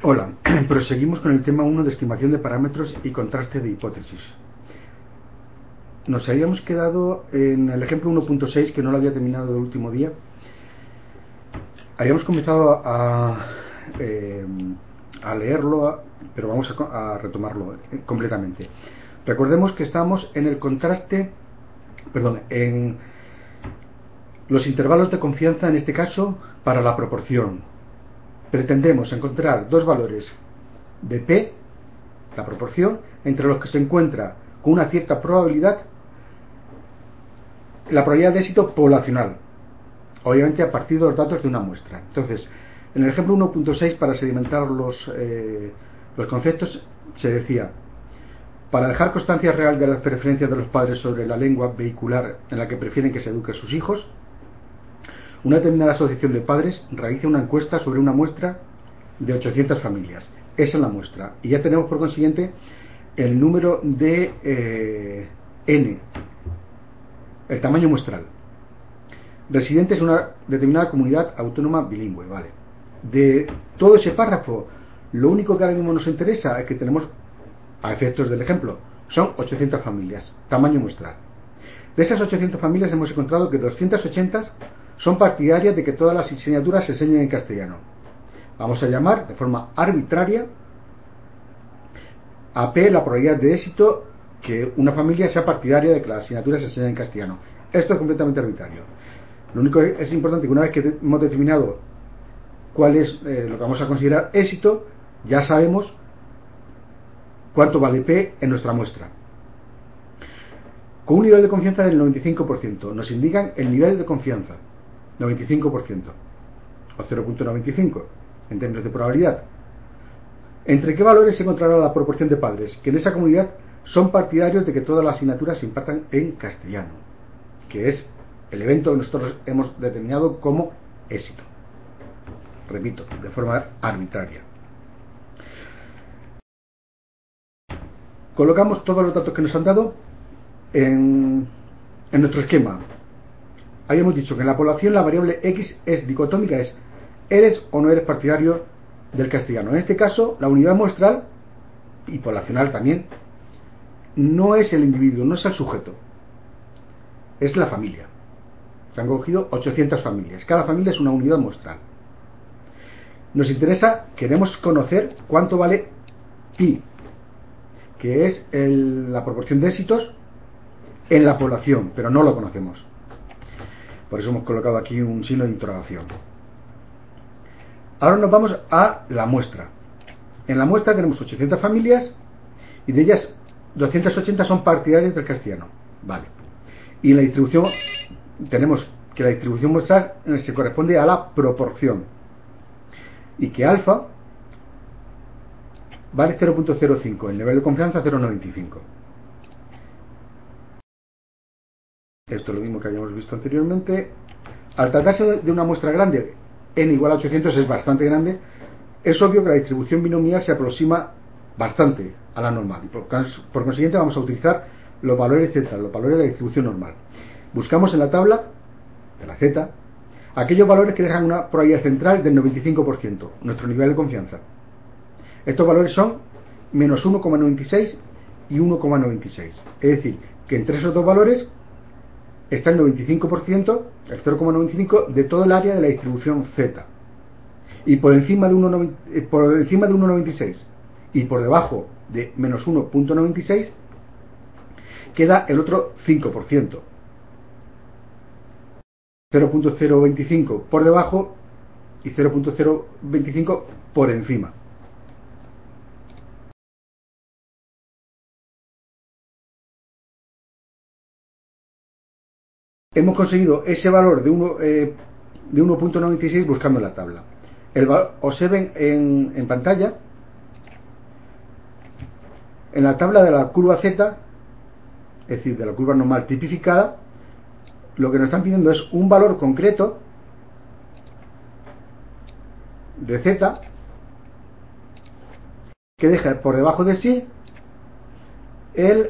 Hola, proseguimos con el tema 1 de estimación de parámetros y contraste de hipótesis. Nos habíamos quedado en el ejemplo 1.6, que no lo había terminado el último día. Habíamos comenzado a leerlo, pero vamos a retomarlo completamente. Recordemos que estamos en el contraste, en los intervalos de confianza, en este caso, para la proporción. Pretendemos encontrar dos valores de P, la proporción, entre los que se encuentra con una cierta probabilidad la probabilidad de éxito poblacional, obviamente a partir de los datos de una muestra. Entonces, en el ejemplo 1.6, para sedimentar los conceptos, se decía: para dejar constancia real de las preferencias de los padres sobre la lengua vehicular en la que prefieren que se eduque a sus hijos, una determinada asociación de padres realiza una encuesta sobre una muestra de 800 familias. Esa es la muestra, y ya tenemos por consiguiente el número de n, el tamaño muestral. Residentes en una determinada comunidad autónoma bilingüe, ¿vale? De todo ese párrafo, lo único que ahora mismo nos interesa es que tenemos, a efectos del ejemplo, son 800 familias, tamaño muestral. De esas 800 familias hemos encontrado que 280 son partidarias de que todas las asignaturas se enseñen en castellano. Vamos a llamar de forma arbitraria a P la probabilidad de éxito que una familia sea partidaria de que las asignaturas se enseñen en castellano. Esto es completamente arbitrario. Lo único que es importante, que una vez que hemos determinado cuál es lo que vamos a considerar éxito, ya sabemos cuánto vale P en nuestra muestra. Con un nivel de confianza del 95%, nos indican el nivel de confianza, 95%, o 0.95 en términos de probabilidad. ¿Entre qué valores se encontrará la proporción de padres que en esa comunidad son partidarios de que todas las asignaturas se impartan en castellano? Que es el evento que nosotros hemos determinado como éxito. Repito, de forma arbitraria. Colocamos todos los datos que nos han dado en nuestro esquema. Habíamos dicho que en la población la variable X es dicotómica, es ¿eres o no eres partidario del castellano? En este caso, la unidad muestral, y poblacional también, no es el individuo, no es el sujeto, es la familia. Se han cogido 800 familias. Cada familia es una unidad muestral. Nos interesa, queremos conocer cuánto vale pi, que es la proporción de éxitos en la población, pero no lo conocemos. Por eso hemos colocado aquí un signo de interrogación. Ahora nos vamos a la muestra. En la muestra tenemos 800 familias y de ellas 280 son partidarias del castellano. Vale. Y en la distribución tenemos que la distribución muestral se corresponde a la proporción y que alfa vale 0.05, el nivel de confianza 0.95. Esto es lo mismo que habíamos visto anteriormente. Al tratarse de una muestra grande, n igual a 800 es bastante grande, es obvio que la distribución binomial se aproxima bastante a la normal y por consiguiente vamos a utilizar los valores z, los valores de la distribución normal. Buscamos en la tabla de la z aquellos valores que dejan una probabilidad central del 95%, nuestro nivel de confianza. Estos valores son menos 1,96 y 1,96, es decir, que entre esos dos valores está el 95%, el 0,95 de todo el área de la distribución z, y por encima de 1,96 y por debajo de menos 1,96 queda el otro 5%, 0.025 por debajo y 0.025 por encima. Hemos conseguido ese valor de 1.96 buscando la tabla. Observen en pantalla, en la tabla de la curva Z, es decir, de la curva normal tipificada, lo que nos están pidiendo es un valor concreto de Z que deje por debajo de sí el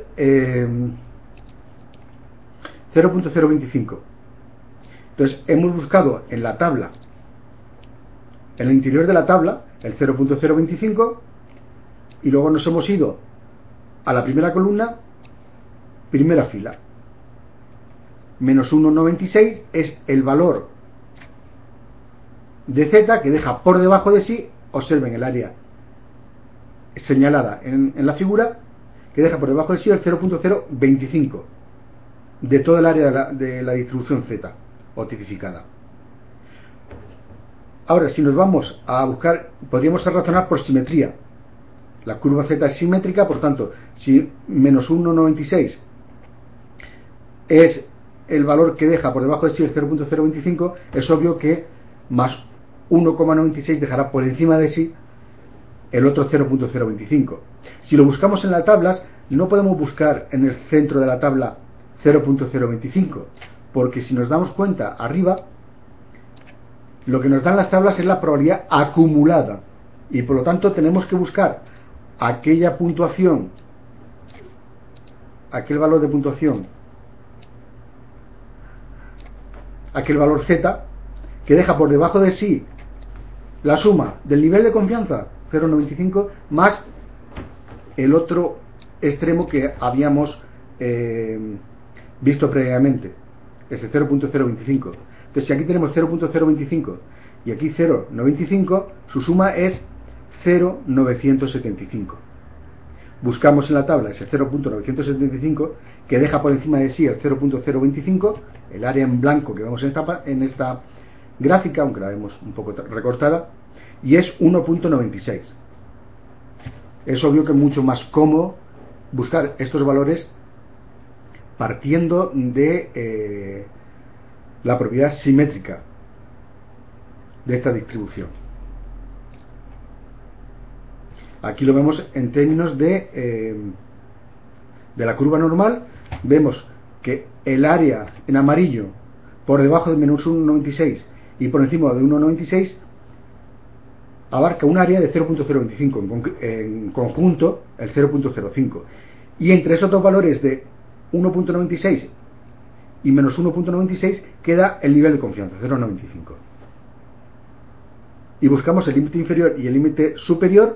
0.025. Entonces hemos buscado en la tabla, en el interior de la tabla, el 0.025 y luego nos hemos ido a la primera columna, primera fila. Menos 1,96 es el valor de z que deja por debajo de sí, observen el área señalada en la figura, que deja por debajo de sí el 0.025 de toda el área de la distribución z o tipificada. Ahora, si nos vamos a buscar, podríamos razonar por simetría. La curva z es simétrica, por tanto, si menos 1,96 es el valor que deja por debajo de sí el 0.025, es obvio que más 1,96 dejará por encima de sí el otro 0.025. Si lo buscamos en las tablas, no podemos buscar en el centro de la tabla 0.025, porque si nos damos cuenta arriba, lo que nos dan las tablas es la probabilidad acumulada, y por lo tanto tenemos que buscar aquella puntuación, aquel valor de puntuación, aquel valor z que deja por debajo de sí la suma del nivel de confianza 0,95 más el otro extremo que habíamos visto previamente, ese 0.025. Entonces, si aquí tenemos 0.025 y aquí 0,95, su suma es 0,975. Buscamos en la tabla ese 0.975 que deja por encima de sí el 0.025, el área en blanco que vemos en esta gráfica, aunque la vemos un poco recortada, y es 1.96. Es obvio que es mucho más cómodo buscar estos valores partiendo de la propiedad simétrica de esta distribución. Aquí lo vemos en términos de la curva normal. Vemos que el área en amarillo por debajo de menos 1,96 y por encima de 1,96 abarca un área de 0.025, en conjunto el 0.05, y entre esos dos valores de 1.96 y menos 1.96 queda el nivel de confianza, 0.95, y buscamos el límite inferior y el límite superior,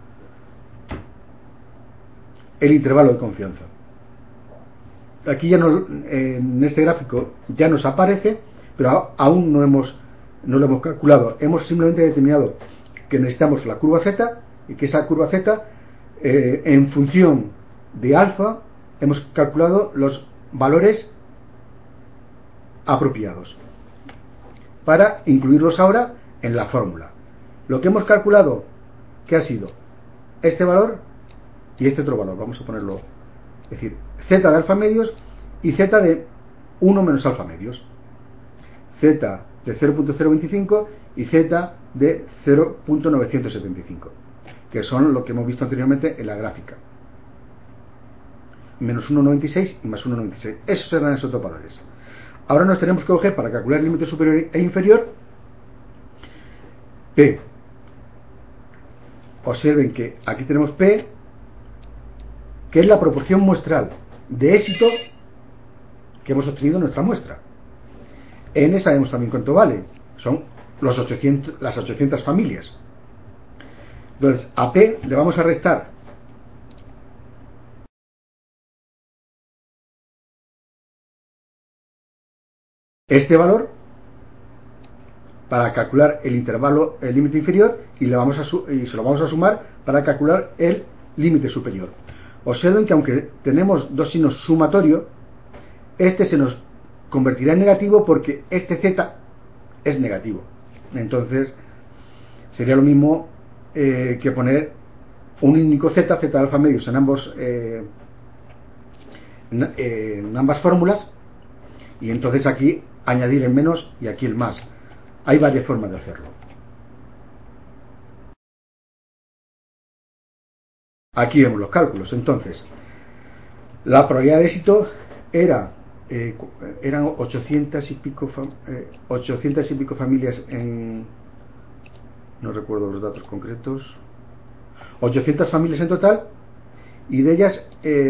el intervalo de confianza. Aquí ya en este gráfico ya nos aparece, pero aún no lo hemos calculado. Hemos simplemente determinado que necesitamos la curva z y que esa curva z en función de alfa hemos calculado los valores apropiados para incluirlos ahora en la fórmula. Lo que hemos calculado, que ha sido este valor y este otro valor, vamos a ponerlo, es decir, z de alfa medios y z de 1 menos alfa medios, z de 0.025 y z de 0.975, que son lo que hemos visto anteriormente en la gráfica, menos 1,96 y más 1,96. Esos serán esos dos valores. Ahora nos tenemos que coger, para calcular el límite superior e inferior, P. Observen que aquí tenemos P, que es la proporción muestral de éxito que hemos obtenido en nuestra muestra. N sabemos también cuánto vale, son las 800 familias. Entonces, a P le vamos a restar este valor para calcular el intervalo, el límite inferior, y se lo vamos a sumar para calcular el límite superior. Observen que aunque tenemos dos signos sumatorios, este se nos convertirá en negativo porque este z es negativo. Entonces sería lo mismo que poner un único z de alfa medios en ambas fórmulas, y entonces aquí añadir el menos y aquí el más. Hay varias formas de hacerlo. Aquí vemos los cálculos. Entonces, la probabilidad de éxito eran 800 y pico familias en, no recuerdo los datos concretos, 800 familias en total, y de ellas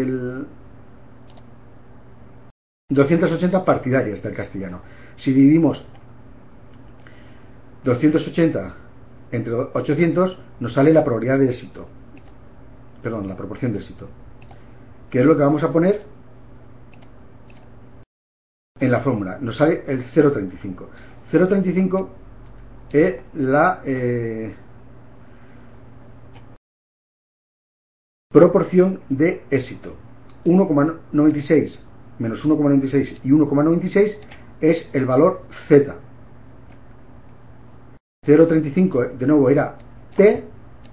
280 partidarias del castellano. Si dividimos 280 entre 800 nos sale la probabilidad de éxito, perdón, la proporción de éxito, que es lo que vamos a poner en la fórmula. Nos sale el 0,35. 0,35 es la proporción de éxito. 1,96 menos 1,96 y 1,96 es el valor Z. 0,35 de nuevo era T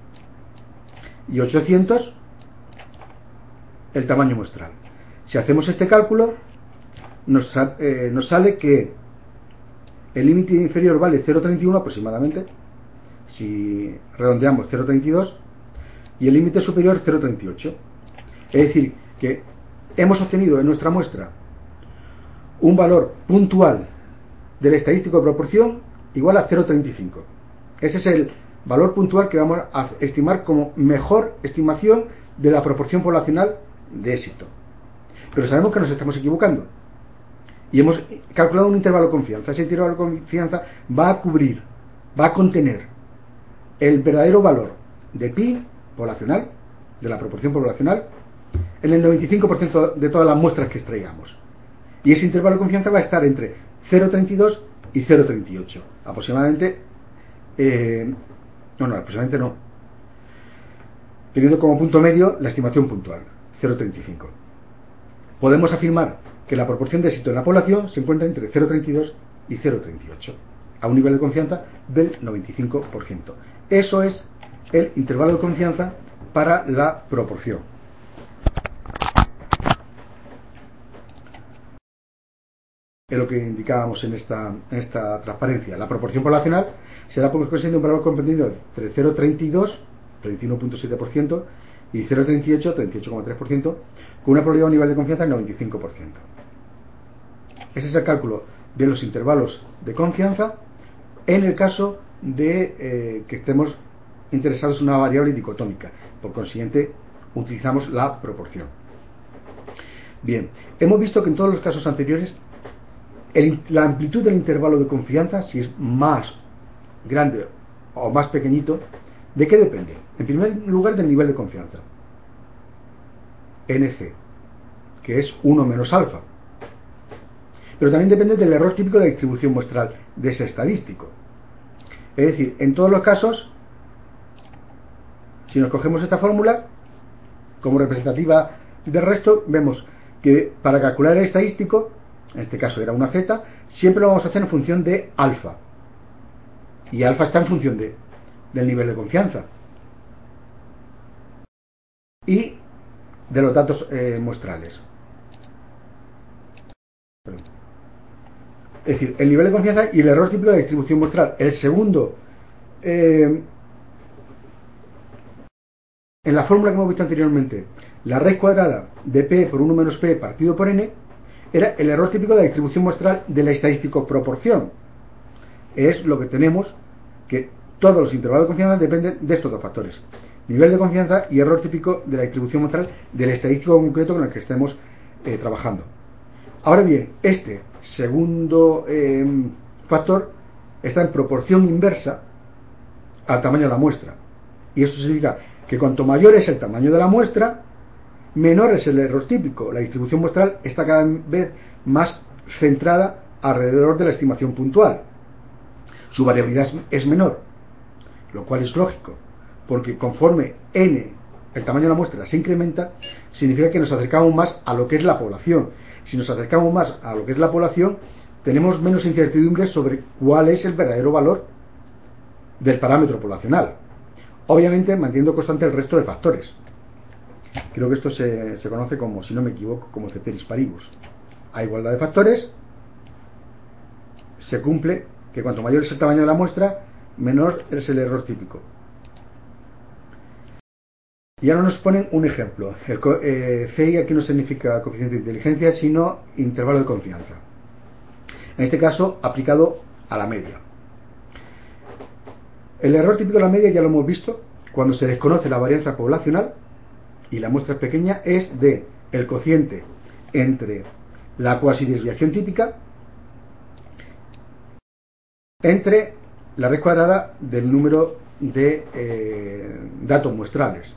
y 800 el tamaño muestral. Si hacemos este cálculo nos sale que el límite inferior vale 0,31 aproximadamente, si redondeamos 0,32, y el límite superior 0,38. Es decir, que hemos obtenido en nuestra muestra un valor puntual del estadístico de proporción igual a 0,35. Ese es el valor puntual que vamos a estimar como mejor estimación de la proporción poblacional de éxito. Pero sabemos que nos estamos equivocando y hemos calculado un intervalo de confianza. Ese intervalo de confianza va a cubrir, va a contener el verdadero valor de pi poblacional, de la proporción poblacional, en el 95% de todas las muestras que extraigamos. Y ese intervalo de confianza va a estar entre 0,32 y 0,38. Aproximadamente, aproximadamente no. Teniendo como punto medio la estimación puntual, 0,35. Podemos afirmar que la proporción de éxito en la población se encuentra entre 0,32 y 0,38, a un nivel de confianza del 95%. Eso es el intervalo de confianza para la proporción. Es lo que indicábamos en esta transparencia. La proporción poblacional será por consecuencia de un valor comprendido entre 0,32, 31,7%, y 0,38, 38,3%, con una probabilidad o nivel de confianza del 95%. Ese es el cálculo de los intervalos de confianza en el caso de que estemos interesados en una variable dicotómica. Por consiguiente, utilizamos la proporción. Bien, hemos visto que en todos los casos anteriores la amplitud del intervalo de confianza, si es más grande o más pequeñito, ¿de qué depende? En primer lugar, del nivel de confianza, NC, que es 1 menos alfa. Pero también depende del error típico de la distribución muestral de ese estadístico. Es decir, en todos los casos, si nos cogemos esta fórmula como representativa del resto, vemos que para calcular el estadístico, en este caso era una Z, siempre lo vamos a hacer en función de alfa. Y alfa está en función del nivel de confianza y de los datos muestrales. Perdón. Es decir, el nivel de confianza y el error típico de la distribución muestral. El segundo, en la fórmula que hemos visto anteriormente, la raíz cuadrada de P por 1 menos P partido por N, era el error típico de la distribución muestral de la estadístico proporción. Es lo que tenemos, que todos los intervalos de confianza dependen de estos dos factores: nivel de confianza y error típico de la distribución muestral del estadístico concreto con el que estemos trabajando. Ahora bien, este segundo factor está en proporción inversa al tamaño de la muestra, y esto significa que cuanto mayor es el tamaño de la muestra, menor es el error típico. La distribución muestral está cada vez más centrada alrededor de la estimación puntual. Su variabilidad es menor, lo cual es lógico, porque conforme n, el tamaño de la muestra, se incrementa, significa que nos acercamos más a lo que es la población. Si nos acercamos más a lo que es la población, tenemos menos incertidumbre sobre cuál es el verdadero valor del parámetro poblacional, obviamente manteniendo constante el resto de factores. Creo que esto se conoce como, si no me equivoco, como ceteris paribus. A igualdad de factores, se cumple que cuanto mayor es el tamaño de la muestra, menor es el error típico. Y ahora nos ponen un ejemplo. El CI aquí no significa coeficiente de inteligencia, sino intervalo de confianza. En este caso, aplicado a la media. El error típico de la media ya lo hemos visto. Cuando se desconoce la varianza poblacional y la muestra es pequeña, es de el cociente entre la cuasi desviación típica entre la raíz cuadrada del número de datos muestrales.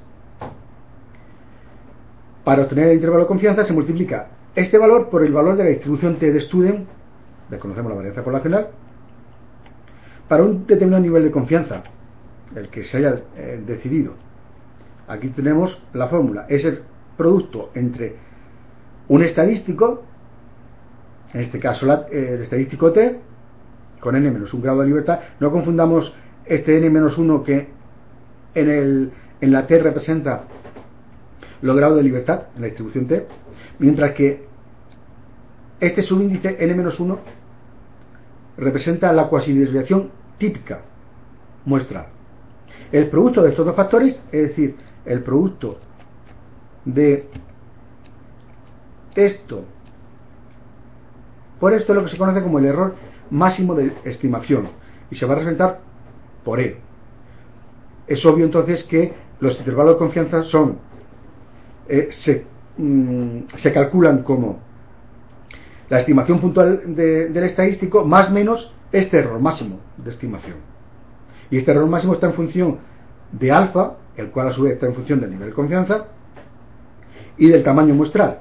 Para obtener el intervalo de confianza se multiplica este valor por el valor de la distribución T de Student, desconocemos la varianza poblacional, para un determinado nivel de confianza, el que se haya decidido. Aquí tenemos la fórmula, es el producto entre un estadístico, en este caso el estadístico T, con n menos un grado de libertad. No confundamos este n menos 1 que en la T representa los grados de libertad en la distribución T, mientras que este subíndice n menos 1 representa la cuasi desviación típica muestral. El producto de estos dos factores, es decir, el producto de esto por esto, es lo que se conoce como el error máximo de estimación, y se va a representar por E. Es obvio entonces que los intervalos de confianza se calculan como la estimación puntual del estadístico más menos este error máximo de estimación. Y este error máximo está en función de alfa, el cual a su vez está en función del nivel de confianza y del tamaño muestral.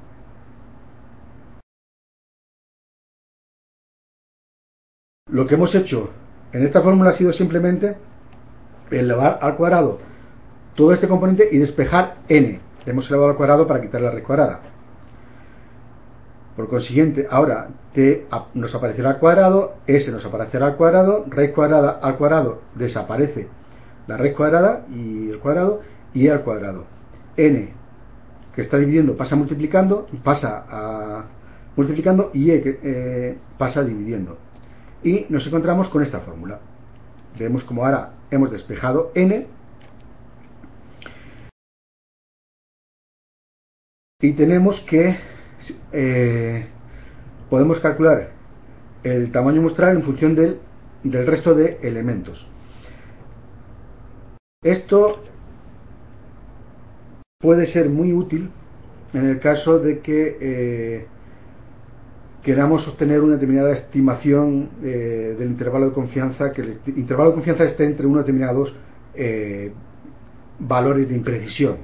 Lo que hemos hecho en esta fórmula ha sido simplemente elevar al cuadrado todo este componente y despejar n. Le hemos elevado al cuadrado para quitar la raíz cuadrada. Por consiguiente, ahora t nos aparecerá al cuadrado, s nos aparecerá al cuadrado, raíz cuadrada al cuadrado desaparece la raíz cuadrada y el cuadrado, y e al cuadrado. N que está dividiendo pasa multiplicando y e que pasa dividiendo. Y nos encontramos con esta fórmula. Vemos como ahora hemos despejado n y tenemos que podemos calcular el tamaño muestral en función del resto de elementos. Esto puede ser muy útil en el caso de que queramos obtener una determinada estimación del intervalo de confianza, que el intervalo de confianza esté entre unos determinados valores de imprecisión.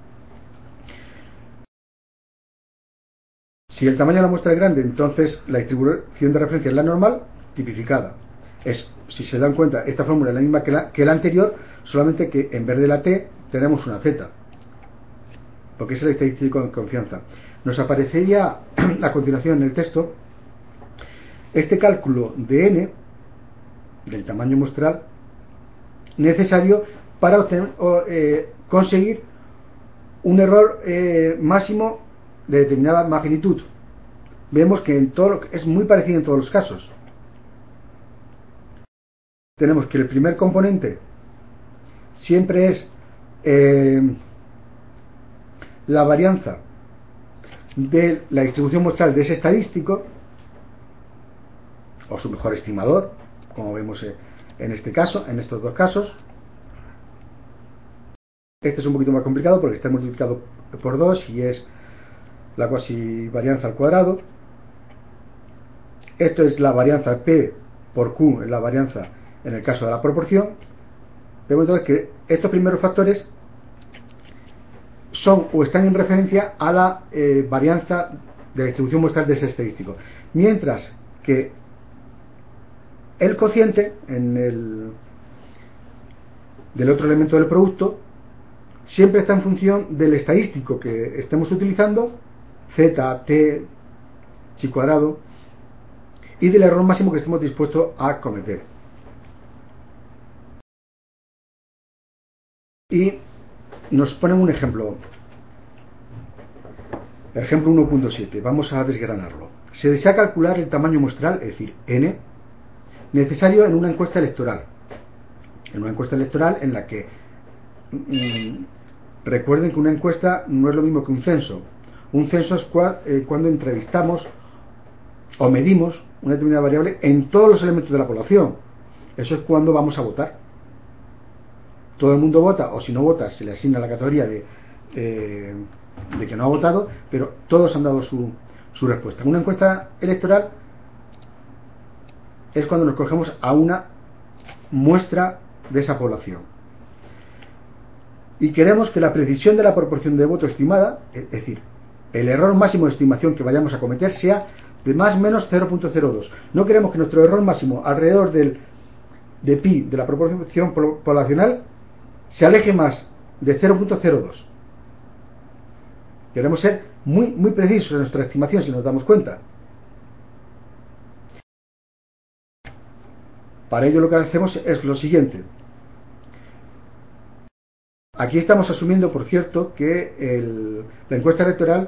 Si el tamaño de la muestra es grande, entonces la distribución de referencia es la normal tipificada. Si se dan cuenta, esta fórmula es la misma que la anterior, solamente que en vez de la T tenemos una Z, porque es el estadístico de confianza. Nos aparecería a continuación en el texto este cálculo de n, del tamaño muestral, necesario para conseguir un error máximo de determinada magnitud. Vemos que es muy parecido en todos los casos. Tenemos que el primer componente siempre es la varianza de la distribución muestral de ese estadístico o su mejor estimador, como vemos en este caso, en estos dos casos. Este es un poquito más complicado porque está multiplicado por 2 y es la cuasi varianza al cuadrado. Esto es la varianza P por Q, es la varianza en el caso de la proporción. Vemos entonces que estos primeros factores son o están en referencia a la varianza de la distribución muestral de ese estadístico, mientras que el cociente del otro elemento del producto siempre está en función del estadístico que estemos utilizando, z, t, chi cuadrado, y del error máximo que estemos dispuestos a cometer. Y nos ponen un ejemplo. Ejemplo 1.7. Vamos a desgranarlo. Se desea calcular el tamaño muestral, es decir, n, necesario en una encuesta electoral. En una encuesta electoral en la que recuerden que una encuesta no es lo mismo que un censo. Un censo es cuando entrevistamos o medimos una determinada variable en todos los elementos de la población. Eso es cuando vamos a votar. Todo el mundo vota, o si no vota se le asigna la categoría de que no ha votado, pero todos han dado su respuesta. En una encuesta electoral es cuando nos cogemos a una muestra de esa población. Y queremos que la precisión de la proporción de voto estimada, es decir, el error máximo de estimación que vayamos a cometer, sea de más o menos 0.02. No queremos que nuestro error máximo alrededor de pi de la proporción poblacional se aleje más de 0.02. Queremos ser muy precisos en nuestra estimación, si nos damos cuenta. Para ello lo que hacemos es lo siguiente. Aquí estamos asumiendo, por cierto, que la encuesta electoral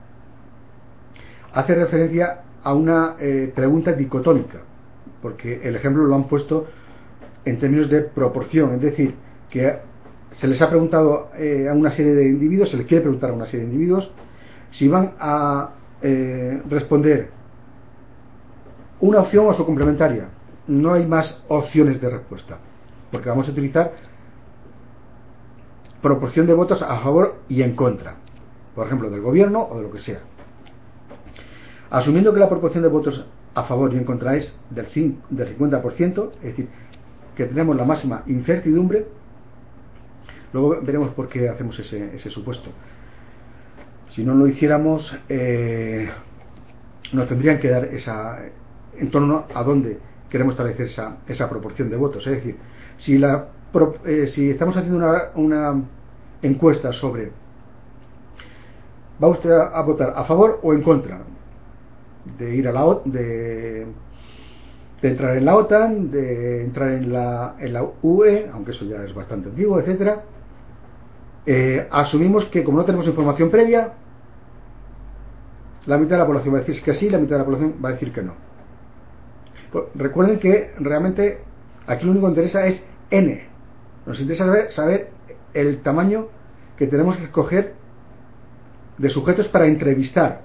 hace referencia a una pregunta dicotómica, porque el ejemplo lo han puesto en términos de proporción, es decir, que se les ha preguntado a una serie de individuos, se les quiere preguntar a una serie de individuos si van a responder una opción o su complementaria. No hay más opciones de respuesta, porque vamos a utilizar proporción de votos a favor y en contra, por ejemplo, del gobierno o de lo que sea. Asumiendo que la proporción de votos a favor y en contra es del 50%, es decir, que tenemos la máxima incertidumbre, luego veremos por qué hacemos ese supuesto. Si no lo hiciéramos, nos tendrían que dar en torno a dónde queremos establecer esa proporción de votos. Es decir, si estamos haciendo una encuesta sobre ¿va usted a votar a favor o en contra de ir a de entrar en la OTAN, de entrar en la UE, aunque eso ya es bastante antiguo, etcétera? Asumimos que como no tenemos información previa, la mitad de la población va a decir que sí, la mitad de la población va a decir que no. Pues recuerden que realmente aquí lo único que interesa es N. Nos interesa saber el tamaño que tenemos que escoger de sujetos para entrevistar.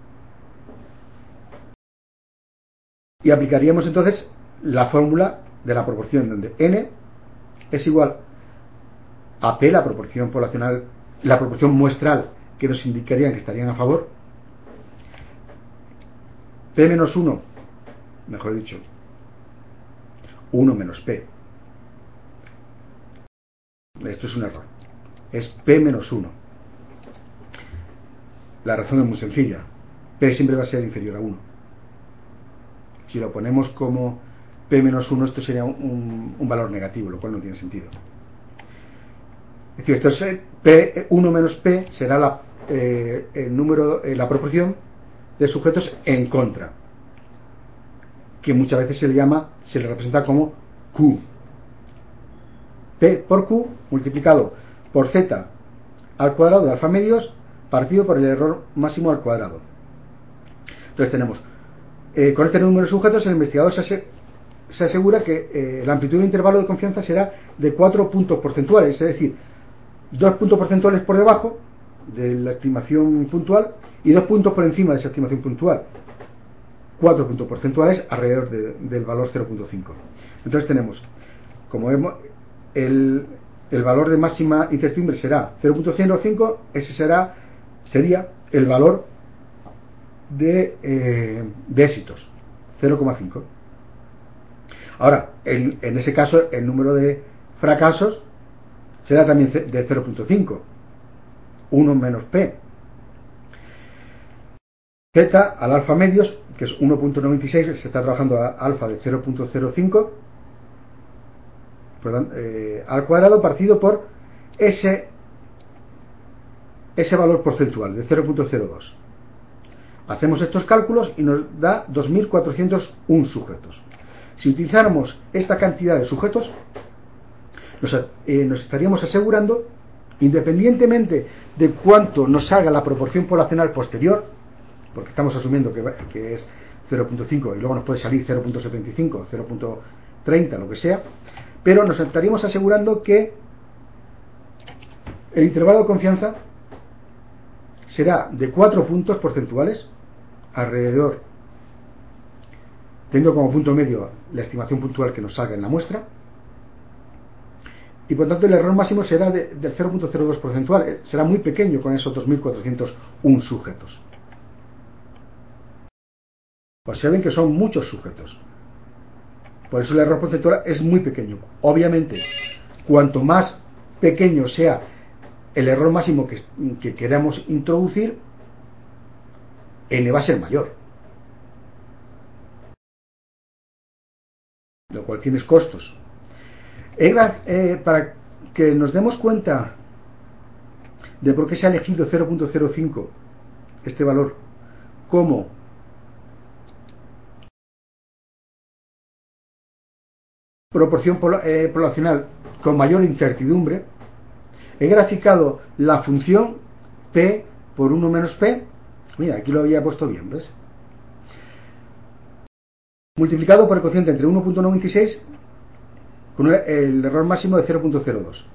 Y aplicaríamos entonces la fórmula de la proporción, donde N es igual a P, la proporción poblacional, la proporción muestral que nos indicarían que estarían a favor, P menos 1, mejor dicho, 1 menos P. Esto es un error. Es P menos 1. La razón es muy sencilla. P siempre va a ser inferior a 1. Si lo ponemos como P menos 1, esto sería un valor negativo, lo cual no tiene sentido. Es decir, esto es P1 menos P será el número, la proporción de sujetos en contra, que muchas veces se le representa como Q. P por Q multiplicado por Z al cuadrado de alfa medios partido por el error máximo al cuadrado. Entonces tenemos, con este número de sujetos, el investigador se asegura que la amplitud del intervalo de confianza será de 4 puntos porcentuales, es decir, 2 puntos porcentuales por debajo de la estimación puntual y 2 puntos por encima de esa estimación puntual. 4 puntos porcentuales alrededor del valor 0.5. Entonces tenemos, como vemos, el valor de máxima incertidumbre será 0.05, ese sería el valor de éxitos, 0,5. Ahora, en ese caso, el número de fracasos será también de 0.5, 1 menos P. Z al alfa medios, que es 1.96, se está trabajando a alfa de 0.05, al cuadrado partido por ese valor porcentual de 0.02. Hacemos estos cálculos y nos da 2.401 sujetos. Si utilizáramos esta cantidad de sujetos, nos estaríamos asegurando, independientemente de cuánto nos salga la proporción poblacional posterior, porque estamos asumiendo que es 0.5 y luego nos puede salir 0.75, 0.30, lo que sea, pero nos estaríamos asegurando que el intervalo de confianza será de 4 puntos porcentuales alrededor, teniendo como punto medio la estimación puntual que nos salga en la muestra, y por tanto el error máximo será del 0.02 porcentual, será muy pequeño con esos 2.401 sujetos. Observen que son muchos sujetos. Por eso el error porcentual es muy pequeño. Obviamente, cuanto más pequeño sea el error máximo que queramos introducir, n va a ser mayor, lo cual tiene costos. Para que nos demos cuenta de por qué se ha elegido 0.05, este valor, como proporción poblacional con mayor incertidumbre, he graficado la función p por 1 menos p. Mira, aquí lo había puesto bien, ¿ves? Multiplicado por el cociente entre 1.96 con el error máximo de 0.02.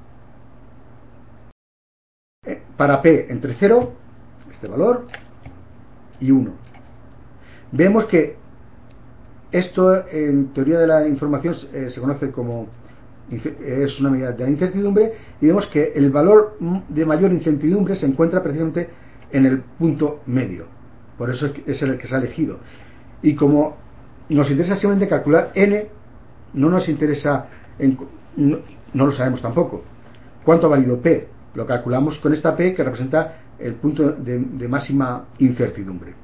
Para p entre 0, este valor, y 1. Vemos que esto en teoría de la información se conoce como, es una medida de la incertidumbre, y vemos que el valor de mayor incertidumbre se encuentra precisamente en el punto medio. Por eso es el que se ha elegido. Y como nos interesa simplemente calcular n, no nos interesa, no lo sabemos tampoco, cuánto ha valido p. Lo calculamos con esta p que representa el punto de máxima incertidumbre.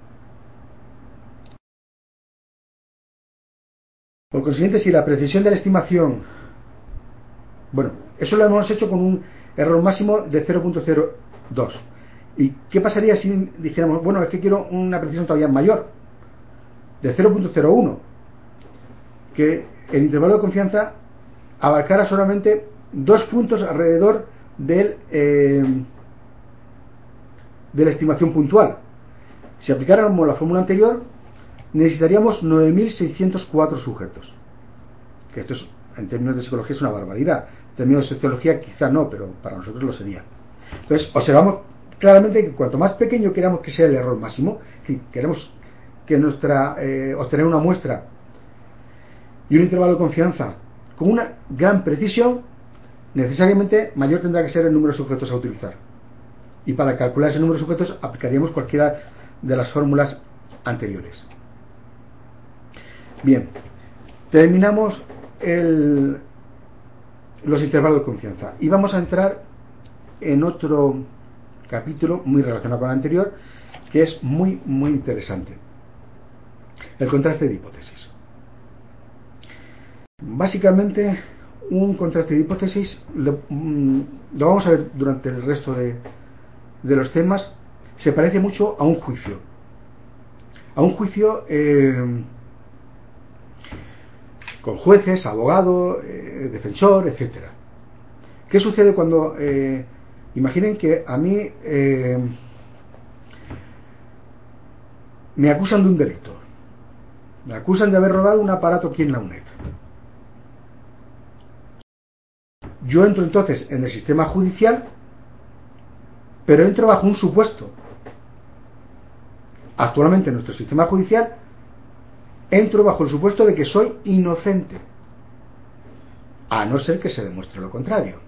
Por consiguiente, si la precisión de la estimación, bueno, eso lo hemos hecho con un error máximo de 0.02. ¿Y qué pasaría si dijéramos, bueno, es que quiero una precisión todavía mayor, de 0.01, que el intervalo de confianza abarcara solamente 2 puntos alrededor de la estimación puntual? Si aplicáramos la fórmula anterior, necesitaríamos 9.604 sujetos, que esto es, en términos de psicología, es una barbaridad. En términos de sociología quizá no, pero para nosotros lo sería. Entonces observamos claramente que cuanto más pequeño queramos que sea el error máximo, si queremos que obtener una muestra y un intervalo de confianza con una gran precisión, necesariamente mayor tendrá que ser el número de sujetos a utilizar. Y para calcular ese número de sujetos aplicaríamos cualquiera de las fórmulas anteriores. Bien, terminamos los intervalos de confianza y vamos a entrar en otro capítulo muy relacionado con el anterior, que es muy interesante: el contraste de hipótesis. Básicamente, un contraste de hipótesis lo vamos a ver durante el resto de los temas. Se parece mucho a un juicio, con jueces, abogado, defensor, etcétera. ¿Qué sucede cuando imaginen que a mí me acusan de un delito, me acusan de haber robado un aparato aquí en la UNED? Yo entro entonces en el sistema judicial, pero entro bajo un supuesto. Actualmente en nuestro sistema judicial entro bajo el supuesto de que soy inocente, a no ser que se demuestre lo contrario.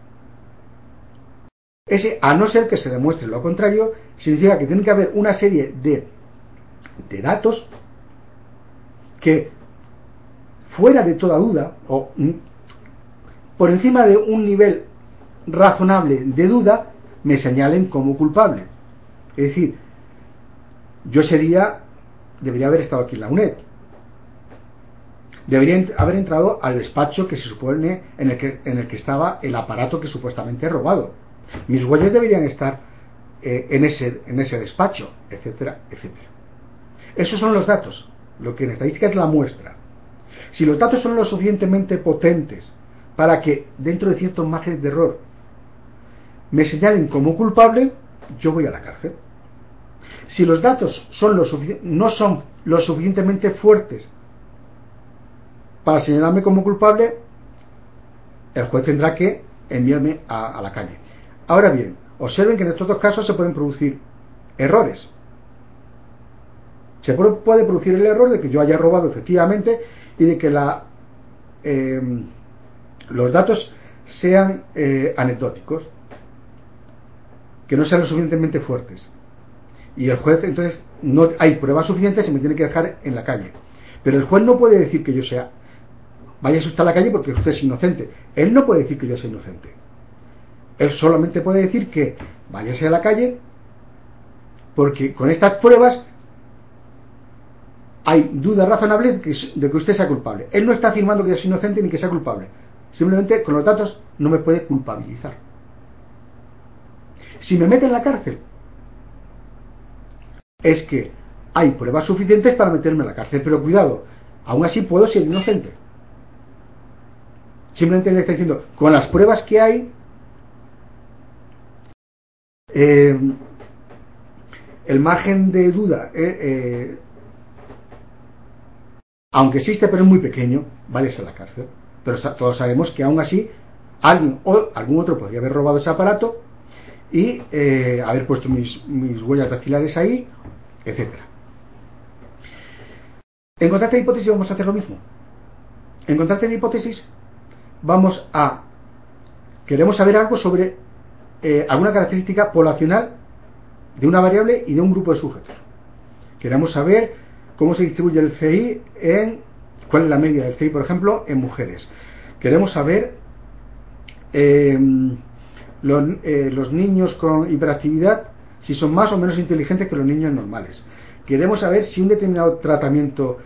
Ese a no ser que se demuestre lo contrario significa que tiene que haber una serie de datos que, fuera de toda duda, o por encima de un nivel razonable de duda, me señalen como culpable. Es decir, yo debería haber estado aquí en la UNED, debería haber entrado al despacho que se supone en el que estaba el aparato que supuestamente he robado, mis huellas deberían estar en ese despacho, etcétera, etcétera. Esos son los datos. Lo que en estadística es la muestra. Si los datos son lo suficientemente potentes para que, dentro de ciertos márgenes de error, me señalen como culpable, yo voy a la cárcel. Si los datos no son lo suficientemente fuertes para señalarme como culpable, el juez tendrá que enviarme a la calle. Ahora bien, observen que en estos dos casos se pueden producir errores. Se puede producir el error de que yo haya robado efectivamente y de que los datos sean anecdóticos, que no sean lo suficientemente fuertes, y el juez entonces no hay pruebas suficientes y me tiene que dejar en la calle. Pero el juez no puede decir que yo sea, vaya usted a la calle porque usted es inocente. Él no puede decir que yo sea inocente. Él solamente puede decir que váyase a la calle porque con estas pruebas hay duda razonable de que usted sea culpable. Él no está afirmando que yo soy inocente ni que sea culpable. Simplemente con los datos no me puede culpabilizar. Si me mete en la cárcel, es que hay pruebas suficientes para meterme en la cárcel, pero cuidado, aún así puedo ser inocente. Simplemente le está diciendo, con las pruebas que hay, el margen de duda, aunque existe, pero es muy pequeño, vale a la cárcel. Pero todos sabemos que aún así alguien o algún otro podría haber robado ese aparato y haber puesto mis huellas dactilares ahí, etcétera. En contraste de hipótesis vamos a hacer lo mismo. En contraste de hipótesis queremos saber algo sobre alguna característica poblacional de una variable y de un grupo de sujetos. Queremos saber cómo se distribuye el CI cuál es la media del CI, por ejemplo, en mujeres. Queremos saber los niños con hiperactividad, si son más o menos inteligentes que los niños normales. Queremos saber si un determinado tratamiento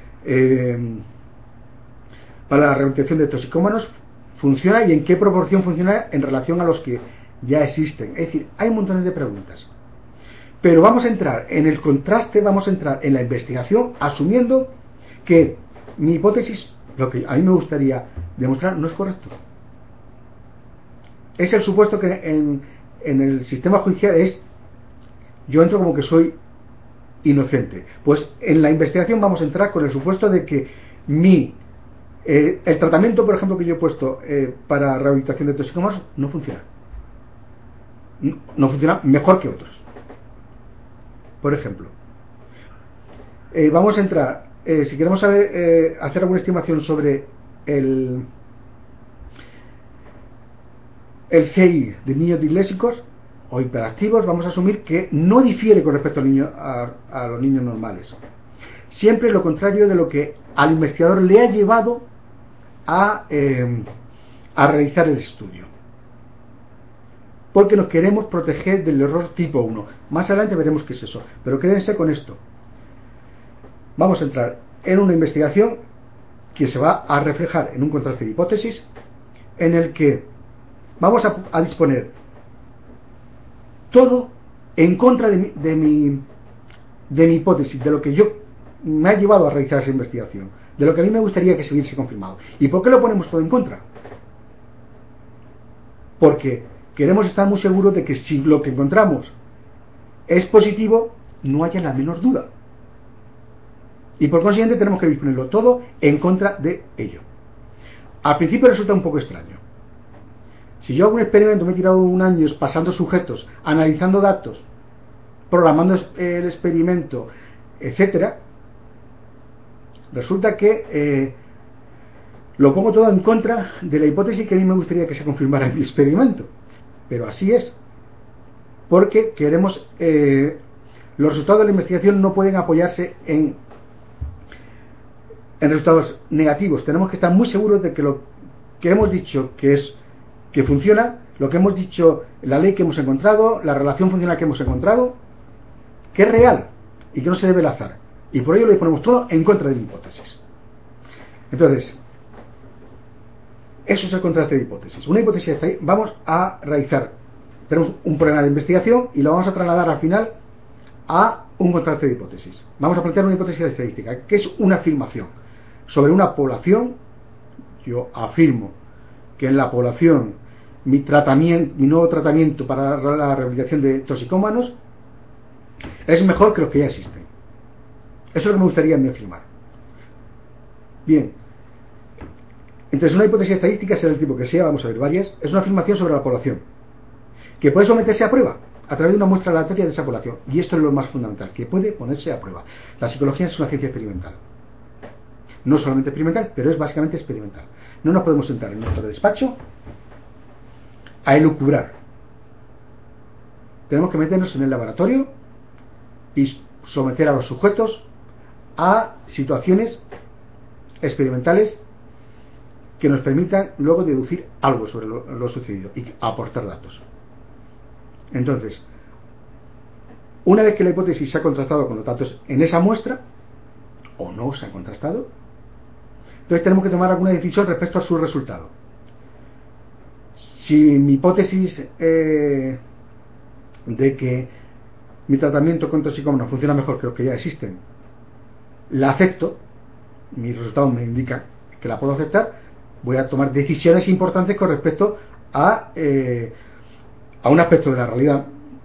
para la rehabilitación de toxicómanos funciona y en qué proporción funciona en relación a los que ya existen. Es decir, hay montones de preguntas. Pero vamos a entrar en el contraste, vamos a entrar en la investigación asumiendo que mi hipótesis, lo que a mí me gustaría demostrar, no es correcto. Es el supuesto que en el sistema judicial yo entro como que soy inocente. Pues en la investigación vamos a entrar con el supuesto de que el tratamiento, por ejemplo, que yo he puesto para rehabilitación de toxicómanos no funciona. No funciona mejor que otros. Por ejemplo, vamos a entrar, si queremos saber, hacer alguna estimación sobre el CI de niños disléxicos o hiperactivos, vamos a asumir que no difiere con respecto a los niños normales. Siempre lo contrario de lo que al investigador le ha llevado a realizar el estudio. Porque nos queremos proteger del error tipo 1. Más adelante veremos qué es eso. Pero quédense con esto. Vamos a entrar en una investigación que se va a reflejar en un contraste de hipótesis en el que vamos a disponer todo en contra de mi hipótesis, de lo que me ha llevado a realizar esa investigación, de lo que a mí me gustaría que se hubiese confirmado. ¿Y por qué lo ponemos todo en contra? Porque queremos estar muy seguros de que si lo que encontramos es positivo, no haya la menor duda. Y por consiguiente tenemos que disponerlo todo en contra de ello. Al principio resulta un poco extraño. Si yo hago un experimento, me he tirado un año pasando sujetos, analizando datos, programando el experimento, etcétera, resulta que lo pongo todo en contra de la hipótesis que a mí me gustaría que se confirmara en mi experimento. Pero así es, porque queremos los resultados de la investigación no pueden apoyarse en resultados negativos. Tenemos que estar muy seguros de que lo que hemos dicho que funciona, lo que hemos dicho, la ley que hemos encontrado, la relación funcional que hemos encontrado, que es real y que no se debe al azar. Y por ello le ponemos todo en contra de la hipótesis. Entonces, eso es el contraste de hipótesis. Una hipótesis está ahí, vamos a realizar, tenemos un problema de investigación y lo vamos a trasladar al final a un contraste de hipótesis. Vamos a plantear una hipótesis estadística, que es una afirmación sobre una población. Yo afirmo que en la población mi nuevo tratamiento para la rehabilitación de toxicómanos es mejor que los que ya existen. Eso es lo que me gustaría a mí afirmar. Bien, entonces una hipótesis estadística será del tipo que sea, vamos a ver varias, es una afirmación sobre la población que puede someterse a prueba a través de una muestra aleatoria de esa población. Y esto es lo más fundamental, que puede ponerse a prueba. La psicología es una ciencia experimental. No solamente experimental, pero es básicamente experimental. No nos podemos sentar en nuestro despacho a elucubrar. Tenemos que meternos en el laboratorio y someter a los sujetos a situaciones experimentales que nos permitan luego deducir algo sobre lo sucedido y aportar datos. Entonces, una vez que la hipótesis se ha contrastado con los datos en esa muestra, o no se ha contrastado, entonces tenemos que tomar alguna decisión respecto a su resultado. Si mi hipótesis de que mi tratamiento con toxicómanos funciona mejor que los que ya existen, la acepto, mi resultado me indica que la puedo aceptar, voy a tomar decisiones importantes con respecto a un aspecto de la realidad.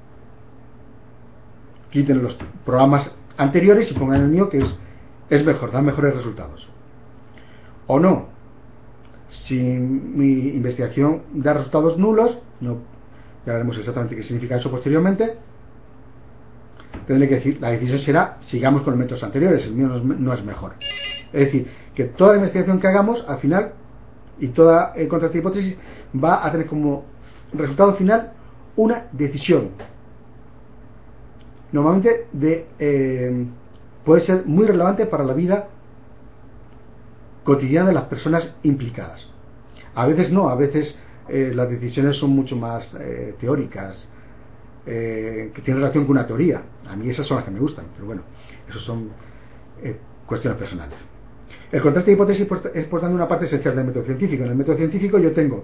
Quiten los programas anteriores y pongan el mío, que es mejor, da mejores resultados. O no, si mi investigación da resultados nulos, no, ya veremos exactamente qué significa eso posteriormente, tendré que decir, la decisión será, sigamos con los métodos anteriores, el mío no es mejor. Es decir, que toda la investigación que hagamos, al final, y toda contra esta hipótesis, va a tener como resultado final una decisión. Normalmente puede ser muy relevante para la vida cotidiana de las personas implicadas. A veces no, a veces las decisiones son mucho más teóricas, que tienen relación con una teoría. A mí esas son las que me gustan, pero bueno, eso son cuestiones personales. El contraste de hipótesis es por tanto una parte esencial del método científico. En el método científico yo tengo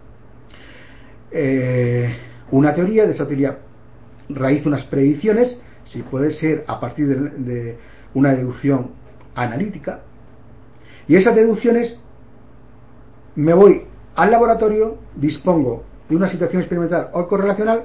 una teoría, de esa teoría realizo unas predicciones, si puede ser a partir de una deducción analítica, y esas deducciones me voy al laboratorio, dispongo de una situación experimental o correlacional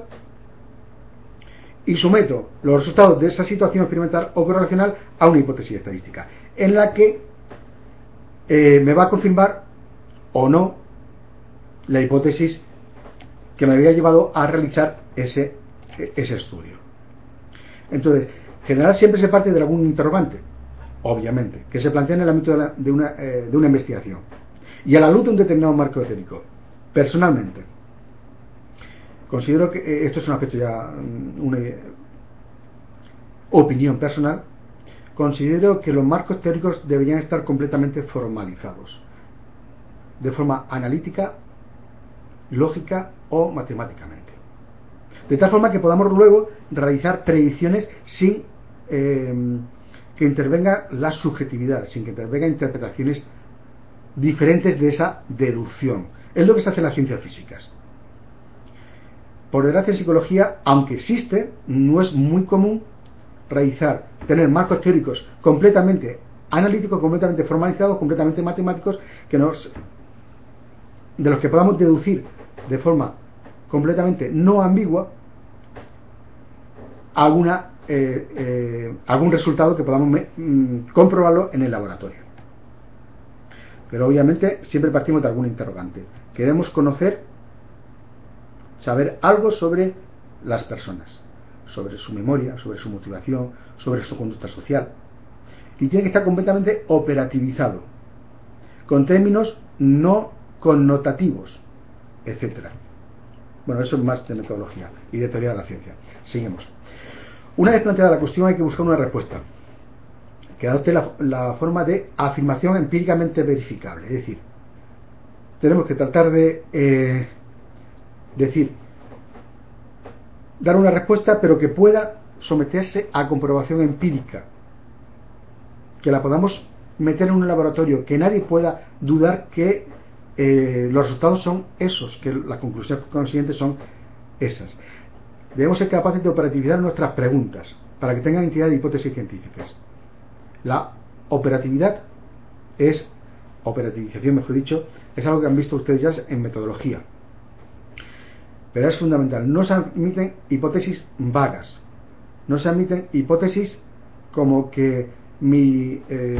y someto los resultados de esa situación experimental o correlacional a una hipótesis estadística en la que me va a confirmar o no la hipótesis que me había llevado a realizar ese estudio. Entonces, en general siempre se parte de algún interrogante, obviamente, que se plantea en el ámbito de una investigación y a la luz de un determinado marco teórico. Personalmente considero que esto es un aspecto ya, una opinión personal, considero que los marcos teóricos deberían estar completamente formalizados de forma analítica, lógica o matemáticamente, de tal forma que podamos luego realizar predicciones sin que intervenga la subjetividad, sin que intervenga interpretaciones diferentes de esa deducción. Es lo que se hace en las ciencias físicas. Por desgracia, en psicología, aunque existe, no es muy común tener marcos teóricos completamente analíticos, completamente formalizados, completamente matemáticos, de los que podamos deducir de forma completamente no ambigua algún resultado que podamos comprobarlo en el laboratorio. Pero obviamente siempre partimos de algún interrogante. Queremos saber algo sobre las personas, sobre su memoria, sobre su motivación, sobre su conducta social, y tiene que estar completamente operativizado, con términos no connotativos, etcétera. Bueno, eso es más de metodología y de teoría de la ciencia. Seguimos. Una vez planteada la cuestión, hay que buscar una respuesta que adopte la forma de afirmación empíricamente verificable. Es decir, tenemos que tratar de dar una respuesta, pero que pueda someterse a comprobación empírica, que la podamos meter en un laboratorio, que nadie pueda dudar que los resultados son esos, que las conclusiones consiguientes son esas. Debemos ser capaces de operativizar nuestras preguntas para que tengan entidad de hipótesis científicas. La operativización, mejor dicho, es algo que han visto ustedes ya en metodología, pero es fundamental. No se admiten hipótesis vagas, no se admiten hipótesis como que mi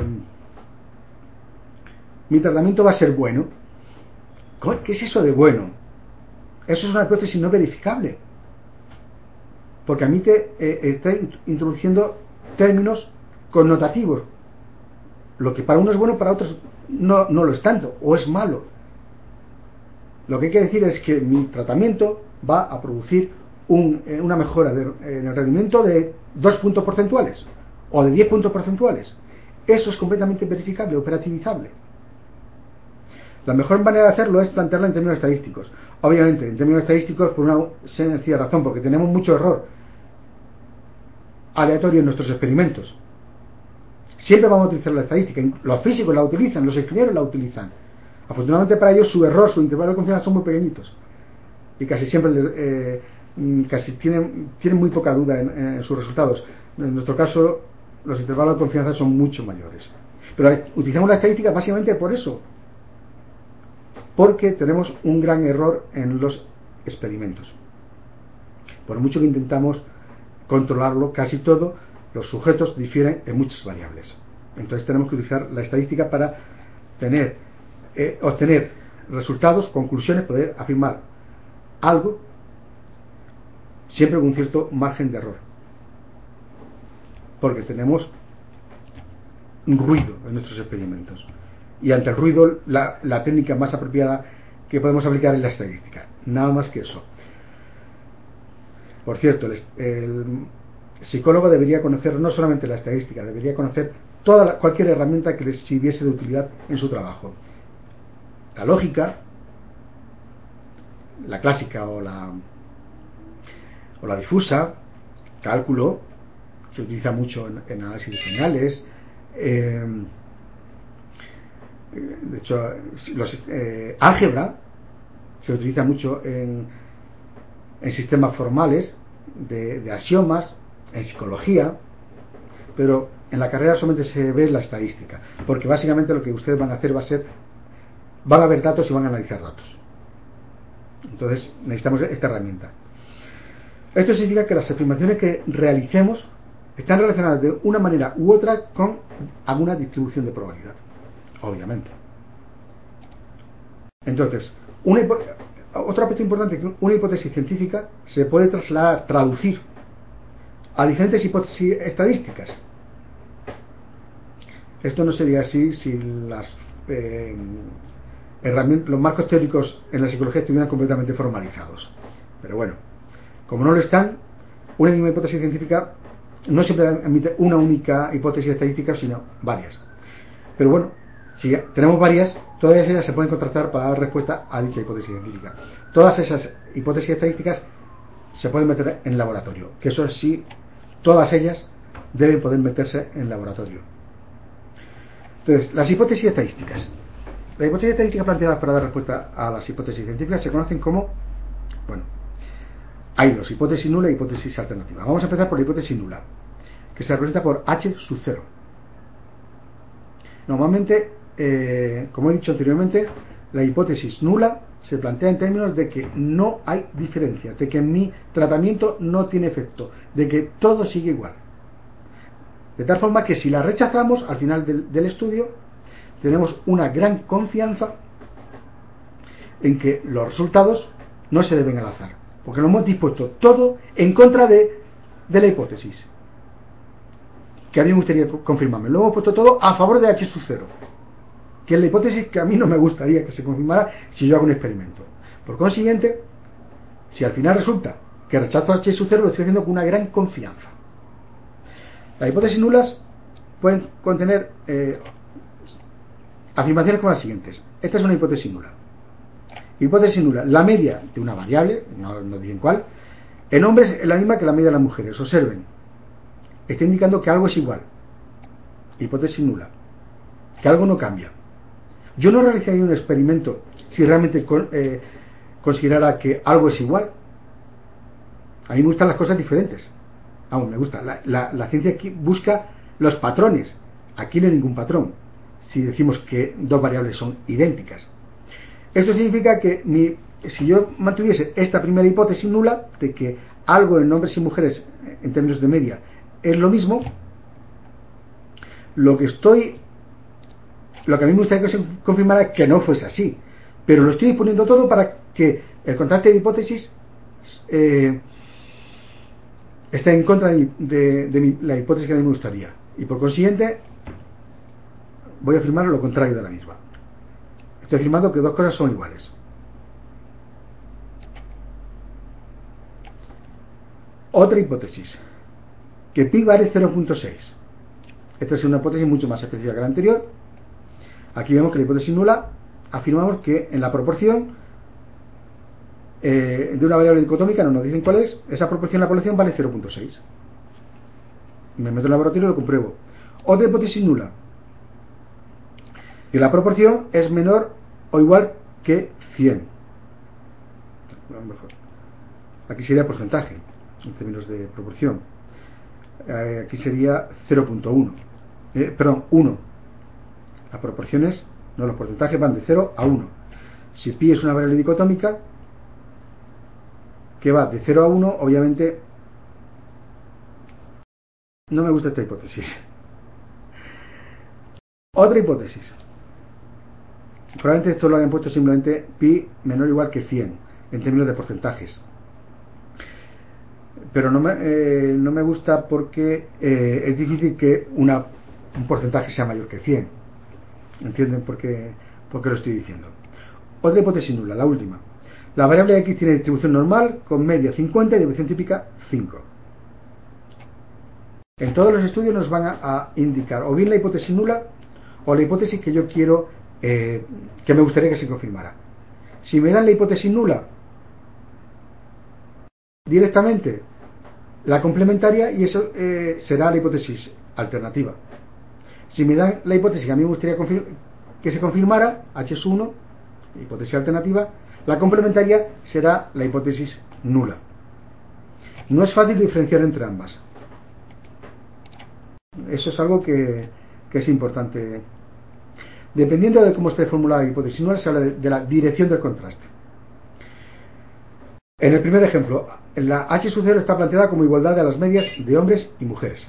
tratamiento va a ser bueno. ¿Qué es eso de bueno? Eso es una hipótesis no verificable, porque a mí está introduciendo términos connotativos. Lo que para uno es bueno, para otros no lo es tanto, o es malo. Lo que hay que decir es que mi tratamiento va a producir una mejora en el rendimiento de 2 puntos porcentuales o de 10 puntos porcentuales. eso es completamente verificable, operativizable. La mejor manera de hacerlo es plantearlo en términos estadísticos. Obviamente, en términos estadísticos, por una sencilla razón, porque tenemos mucho error aleatorio en nuestros experimentos. Siempre vamos a utilizar la estadística. Los físicos la utilizan, los ingenieros la utilizan. Afortunadamente para ellos su error, su intervalo de confianza son muy pequeñitos. Y casi siempre tienen muy poca duda en sus resultados. En nuestro caso, los intervalos de confianza son mucho mayores. Pero utilizamos la estadística básicamente por eso. Porque tenemos un gran error en los experimentos. Por mucho que intentamos controlarlo, casi todo, los sujetos difieren en muchas variables. Entonces tenemos que utilizar la estadística para obtener resultados, conclusiones, poder afirmar algo, siempre con un cierto margen de error. Porque tenemos un ruido en nuestros experimentos. Y ante el ruido, la técnica más apropiada que podemos aplicar es la estadística. Nada más que eso. Por cierto, el psicólogo debería conocer no solamente la estadística, debería conocer cualquier herramienta que les sirviese de utilidad en su trabajo. La lógica, la clásica o la difusa, cálculo, se utiliza mucho en análisis de señales. De hecho, álgebra se utiliza mucho en sistemas formales de axiomas, en psicología, pero en la carrera solamente se ve la estadística, porque básicamente lo que ustedes van a hacer van a ver datos y van a analizar datos. Entonces necesitamos esta herramienta. Esto significa que las afirmaciones que realicemos están relacionadas de una manera u otra con alguna distribución de probabilidad, obviamente. Entonces, otro aspecto importante, que una hipótesis científica se puede traducir a diferentes hipótesis estadísticas. Esto no sería así si las los marcos teóricos en la psicología estuvieran completamente formalizados. Pero bueno, como no lo están, una misma hipótesis científica no siempre admite una única hipótesis estadística, sino varias. Pero bueno, si tenemos varias, todas ellas se pueden contrastar para dar respuesta a dicha hipótesis científica. Todas esas hipótesis estadísticas se pueden meter en laboratorio, que eso sí, todas ellas deben poder meterse en laboratorio. Entonces, las hipótesis estadísticas. Las hipótesis estadísticas planteadas para dar respuesta a las hipótesis científicas se conocen como, hay dos, hipótesis nula y hipótesis alternativa. Vamos a empezar por la hipótesis nula, que se representa por H sub 0. Normalmente, como he dicho anteriormente, la hipótesis nula se plantea en términos de que no hay diferencia, de que mi tratamiento no tiene efecto, de que todo sigue igual. De tal forma que si la rechazamos al final del estudio, tenemos una gran confianza en que los resultados no se deben al azar, porque lo hemos dispuesto todo en contra de la hipótesis que a mí me gustaría confirmarme. Lo hemos puesto todo a favor de H sub 0, que es la hipótesis que a mí no me gustaría que se confirmara si yo hago un experimento. Por consiguiente, si al final resulta que rechazo H sub 0, lo estoy haciendo con una gran confianza. Las hipótesis nulas pueden contener afirmaciones como las siguientes. Esta es una hipótesis nula. Hipótesis nula: la media de una variable, no dicen cuál, en hombres es la misma que la media de las mujeres. Observen, está indicando que algo es igual. Hipótesis nula, que algo no cambia. Yo no realizaría un experimento si realmente considerara que algo es igual. A mí me gustan las cosas diferentes. Vamos, me gusta. La ciencia aquí busca los patrones. Aquí no hay ningún patrón si decimos que dos variables son idénticas. Esto significa que si yo mantuviese esta primera hipótesis nula, de que algo en hombres y mujeres en términos de media es lo mismo, lo que a mí me gustaría que se confirmara que no fuese así, pero lo estoy disponiendo todo para que el contraste de hipótesis esté en contra de la hipótesis que a mí me gustaría, y por consiguiente voy a afirmar lo contrario de la misma. Estoy afirmando que dos cosas son iguales. Otra hipótesis, que pi vale 0.6. Esta es una hipótesis mucho más específica que la anterior. Aquí vemos que la hipótesis nula afirmamos que en la proporción de una variable dicotómica, no nos dicen cuál es, esa proporción de la población vale 0.6. Me meto en el laboratorio y lo compruebo. Otra hipótesis nula, que la proporción es menor o igual que 100. Mejor. Aquí sería porcentaje en términos de proporción. Aquí sería 0.1. Perdón, 1. Las proporciones, no, los porcentajes van de 0 a 1. Si pi es una variable dicotómica que va de 0 a 1, obviamente no me gusta esta hipótesis. Otra hipótesis. Probablemente esto lo hayan puesto simplemente pi menor o igual que 100 en términos de porcentajes. Pero no me gusta porque es difícil que un porcentaje sea mayor que 100. ¿Entienden por qué lo estoy diciendo? Otra hipótesis nula, la última. La variable x tiene distribución normal con media 50 y distribución típica 5. En todos los estudios nos van a indicar o bien la hipótesis nula o la hipótesis que yo quiero, que me gustaría que se confirmara. Si me dan la hipótesis nula, directamente la complementaria, y eso será la hipótesis alternativa. Si me dan la hipótesis que a mí me gustaría que se confirmara, H1, hipótesis alternativa, la complementaria será la hipótesis nula. No es fácil diferenciar entre ambas. Eso es algo que es importante. Dependiendo de cómo esté formulada la hipótesis nula, se habla de la dirección del contraste. En el primer ejemplo, la H sub 0 está planteada como igualdad de las medias de hombres y mujeres.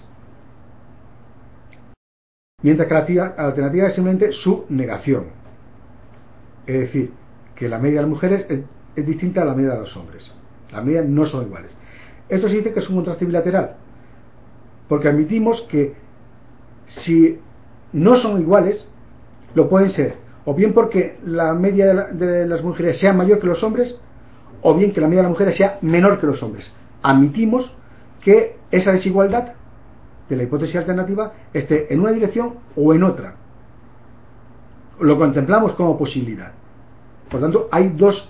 Mientras que la alternativa es simplemente su negación. Es decir, que la media de las mujeres es distinta a la media de los hombres. Las medias no son iguales. Esto se dice que es un contraste bilateral, porque admitimos que si no son iguales, lo pueden ser o bien porque la media de las mujeres sea mayor que los hombres, o bien que la media de las mujeres sea menor que los hombres. Admitimos que esa desigualdad de la hipótesis alternativa esté en una dirección o en otra. Lo contemplamos como posibilidad. Por tanto, hay dos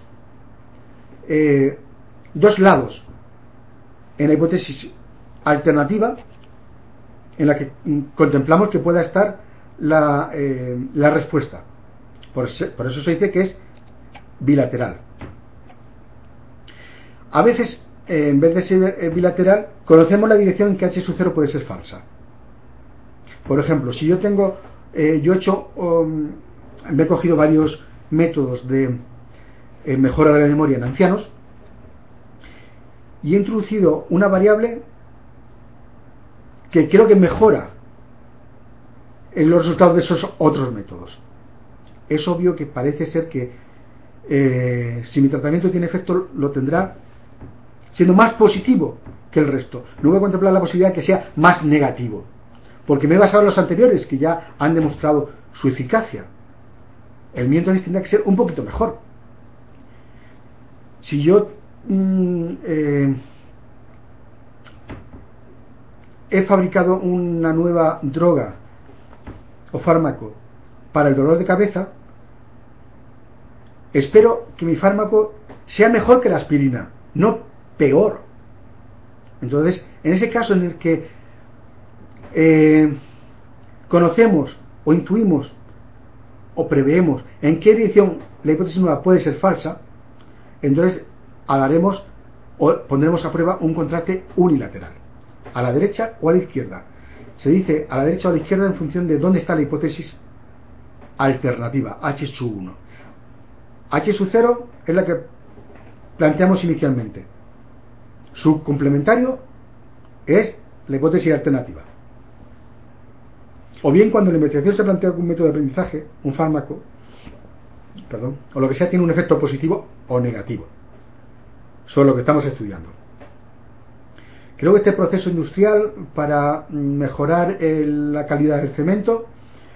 lados en la hipótesis alternativa en la que contemplamos que pueda estar la respuesta. Por eso se dice que es bilateral. A veces, en vez de ser bilateral, conocemos la dirección en que H sub 0 puede ser falsa. Por ejemplo, si yo tengo, me he cogido varios métodos de mejora de la memoria en ancianos y he introducido una variable que creo que mejora en los resultados de esos otros métodos. Es obvio que parece ser que si mi tratamiento tiene efecto, lo tendrá siendo más positivo que el resto. No voy a contemplar la posibilidad de que sea más negativo, porque me he basado en los anteriores que ya han demostrado su eficacia. El mío entonces tendrá que ser un poquito mejor. Si yo he fabricado una nueva droga o fármaco para el dolor de cabeza, espero que mi fármaco sea mejor que la aspirina, no peor. Entonces, en ese caso en el que conocemos o intuimos o preveemos en qué dirección la hipótesis nueva puede ser falsa, entonces haremos o pondremos a prueba un contraste unilateral, a la derecha o a la izquierda. Se dice a la derecha o a la izquierda en función de dónde está la hipótesis alternativa, H sub 1. H sub 0 es la que planteamos inicialmente. Su complementario es la hipótesis alternativa. O bien cuando la investigación se plantea con un método de aprendizaje, un fármaco, o lo que sea, tiene un efecto positivo o negativo sobre lo que estamos estudiando. Creo que este proceso industrial para mejorar la calidad del cemento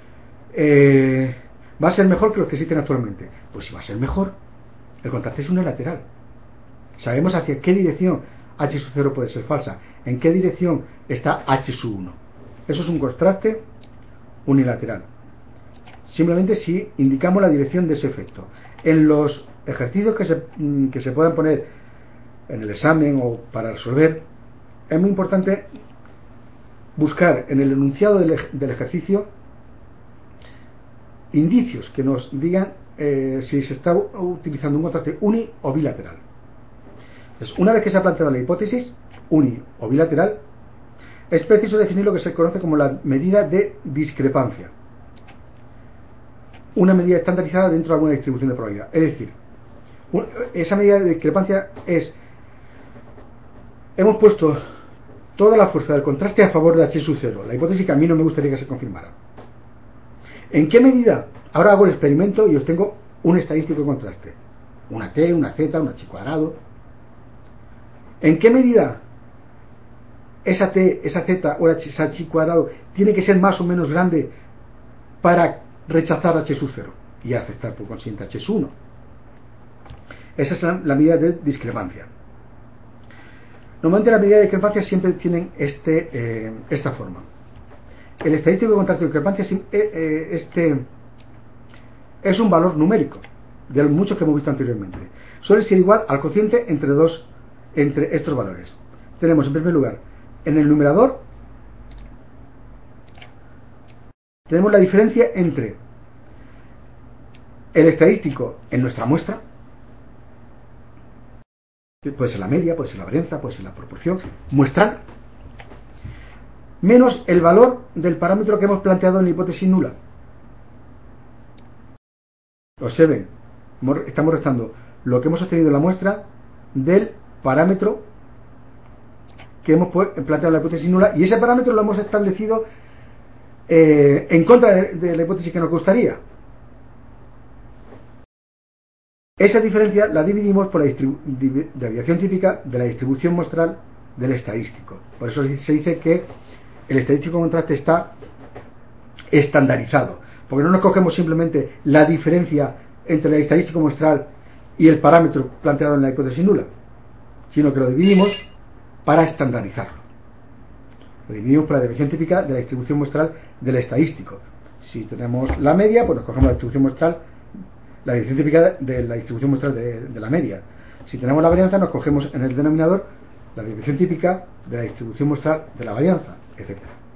va a ser mejor que los que existen actualmente. Pues si va a ser mejor, el contraste es unilateral. Sabemos hacia qué dirección H sub 0 puede ser falsa, en qué dirección está H sub 1. Eso es un contraste unilateral. Simplemente si indicamos la dirección de ese efecto. En los ejercicios que se puedan poner en el examen o para resolver, es muy importante buscar en el enunciado del ejercicio indicios que nos digan si se está utilizando un contraste uni o bilateral. Entonces, una vez que se ha planteado la hipótesis uni o bilateral, es preciso definir lo que se conoce como la medida de discrepancia, una medida estandarizada dentro de alguna distribución de probabilidad. Es decir, esa medida de discrepancia es: hemos puesto toda la fuerza del contraste a favor de H sub 0, la hipótesis que a mí no me gustaría que se confirmara. ¿En qué medida? Ahora hago el experimento y obtengo un estadístico de contraste, una T, una Z, una H cuadrado. ¿En qué medida esa T, esa Z o esa H cuadrado tiene que ser más o menos grande para rechazar H sub 0 y aceptar por consiguiente H sub 1? Esa es la medida de discrepancia. Normalmente las medidas de discrepancia siempre tienen esta forma. El estadístico de contraste de discrepancia es un valor numérico de los muchos que hemos visto anteriormente. Suele ser igual al cociente entre estos valores. Tenemos en primer lugar, en el numerador, tenemos la diferencia entre el estadístico en nuestra muestra, puede ser la media, puede ser la varianza, puede ser la proporción muestral, menos el valor del parámetro que hemos planteado en la hipótesis nula. Observen, estamos restando lo que hemos obtenido en la muestra del parámetro que hemos planteado en la hipótesis nula, y ese parámetro lo hemos establecido en contra de la hipótesis que nos gustaría. Esa diferencia la dividimos por la desviación típica de la distribución muestral del estadístico. Por eso se dice que el estadístico de contraste está estandarizado, porque no nos cogemos simplemente la diferencia entre el estadístico muestral y el parámetro planteado en la hipótesis nula, sino que lo dividimos para estandarizarlo. Lo dividimos por la desviación típica de la distribución muestral del estadístico. Si tenemos la media, pues nos cogemos la distribución muestral, la desviación típica de la distribución muestral de la media. Si tenemos la varianza, nos cogemos en el denominador la desviación típica de la distribución muestral de la varianza, etc.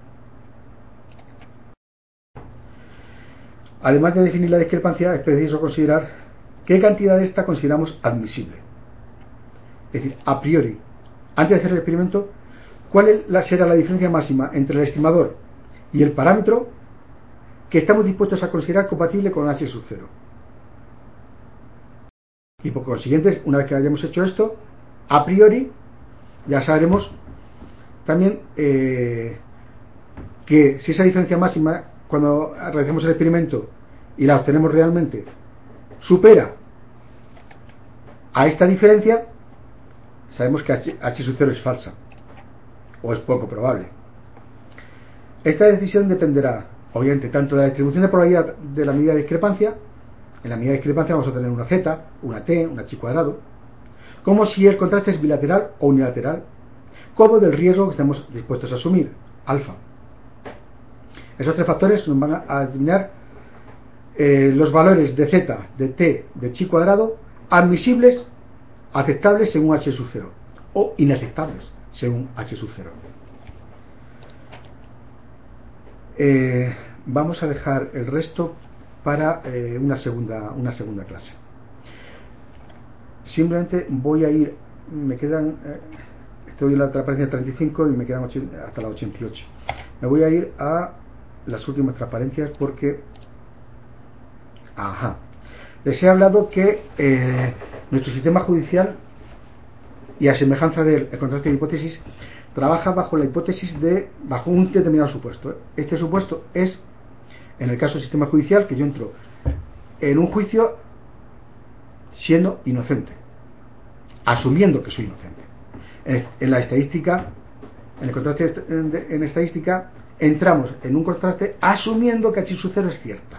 Además de definir la discrepancia, es preciso considerar qué cantidad de esta consideramos admisible. Es decir, a priori, antes de hacer el experimento, ¿cuál será la diferencia máxima entre el estimador y el parámetro que estamos dispuestos a considerar compatible con H sub 0? Y por consiguiente, una vez que hayamos hecho esto, a priori ya sabremos también que si esa diferencia máxima, cuando realizamos el experimento y la obtenemos realmente, supera a esta diferencia, sabemos que H sub 0 es falsa, o es poco probable. Esta decisión dependerá, obviamente, tanto de la distribución de probabilidad de la medida de discrepancia. En la medida de discrepancia vamos a tener una Z, una T, una H cuadrado, como si el contraste es bilateral o unilateral, como del riesgo que estamos dispuestos a asumir, alfa. Esos tres factores nos van a determinar los valores de Z, de T, de Chi cuadrado, admisibles, aceptables según H sub 0, o inaceptables según H sub 0. Vamos a dejar el resto para una segunda clase. Simplemente voy a ir, me quedan, estoy en la transparencia 35 y me quedan hasta la 88. Me voy a ir a las últimas transparencias porque, les he hablado que nuestro sistema judicial, y a semejanza del contraste de hipótesis, trabaja bajo la hipótesis bajo un determinado supuesto. Este supuesto es, en el caso del sistema judicial, que yo entro en un juicio siendo inocente, asumiendo que soy inocente. En la estadística, en el contraste en estadística, entramos en un contraste asumiendo que H sub 0 es cierta.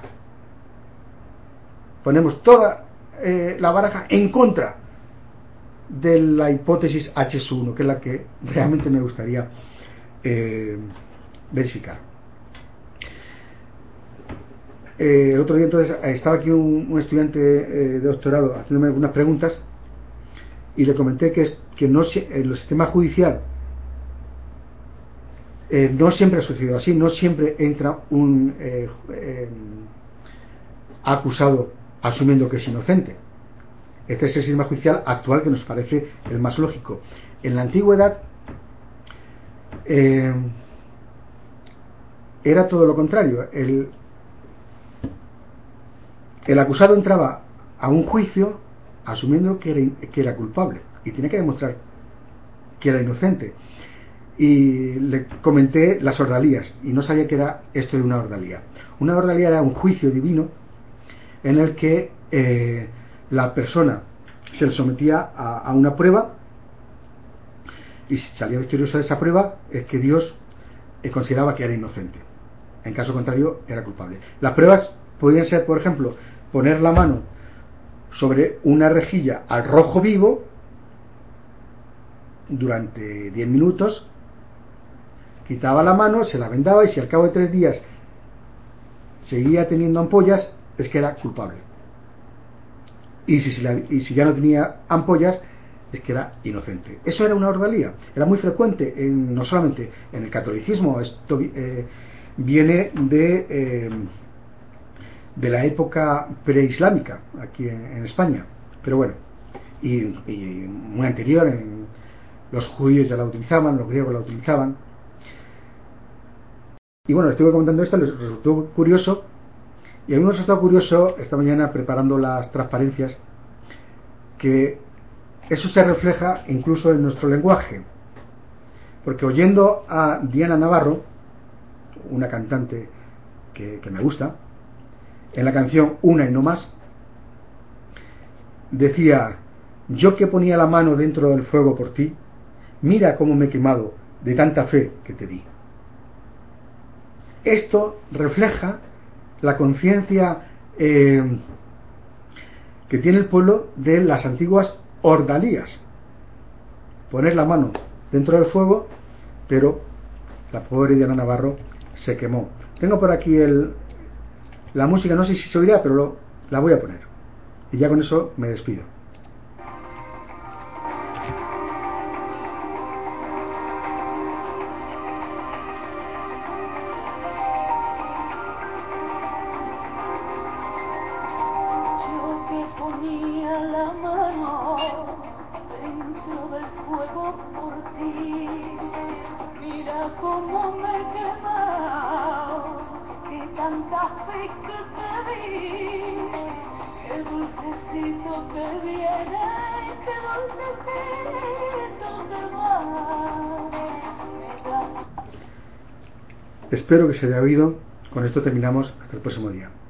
Ponemos toda la baraja en contra de la hipótesis H sub 1, que es la que realmente me gustaría verificar. El otro día entonces estaba aquí un estudiante de doctorado haciéndome algunas preguntas y le comenté que no, en el sistema judicial no siempre ha sucedido así, no siempre entra un acusado asumiendo que es inocente. Este es el sistema judicial actual que nos parece el más lógico. En la antigüedad era todo lo contrario. El acusado entraba a un juicio asumiendo que era culpable y tenía que demostrar que era inocente. Y le comenté las ordalías y no sabía que era esto de una ordalía. Una ordalía era un juicio divino en el que la persona se le sometía a una prueba y si salía victorioso de esa prueba es que Dios consideraba que era inocente, en caso contrario era culpable. Las pruebas podían ser, por ejemplo, poner la mano sobre una rejilla al rojo vivo durante 10 minutos, quitaba la mano, se la vendaba y si al cabo de 3 días seguía teniendo ampollas es que era culpable, y si ya no tenía ampollas es que era inocente. Eso era una ordalía, era muy frecuente no solamente en el catolicismo. Esto viene de la época preislámica aquí en España, pero bueno, y muy anterior. Los judíos ya la utilizaban, los griegos la utilizaban. Y bueno, estuve comentando esto, les resultó curioso. Y a mí me resultó curioso esta mañana preparando las transparencias que eso se refleja incluso en nuestro lenguaje, porque oyendo a Diana Navarro, una cantante que me gusta, en la canción Una y no más, decía: yo que ponía la mano dentro del fuego por ti, mira cómo me he quemado de tanta fe que te di. Esto refleja la conciencia que tiene el pueblo de las antiguas ordalías. Poner la mano dentro del fuego, pero la pobre Diana Navarro se quemó. Tengo por aquí la música, no sé si se oirá, pero la voy a poner. Y ya con eso me despido. Ponía la mano dentro del fuego por ti, mira cómo me he quemado de tanta fe que te di, qué dulcecito que viene, qué dulcecito que va. Espero que se haya oído. Con esto terminamos. Hasta el próximo día.